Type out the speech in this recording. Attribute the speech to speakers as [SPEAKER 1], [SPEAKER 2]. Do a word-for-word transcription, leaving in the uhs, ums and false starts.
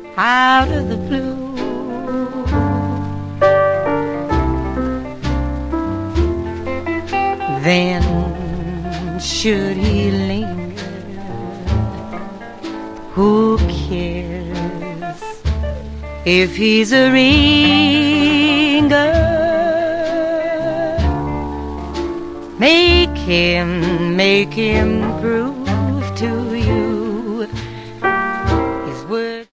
[SPEAKER 1] out of the blue. Then should he linger, who cares if he's a ringer? Make him, make him prove to